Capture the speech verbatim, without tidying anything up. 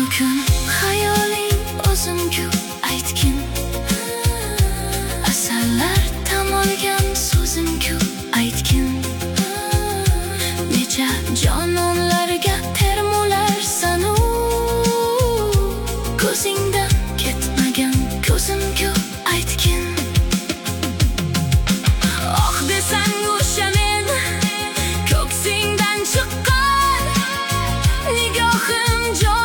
mumkin. Hayoling o'zim-ku aytgin, asarlar tam olgan so'zim-ku aytgin. Necha jononlarga termularsan u, ko'zingdan ketmagan ko'zim-ku aytgin. Oh desang o'sha men, ko'ksingdan chiqqan nigohim jon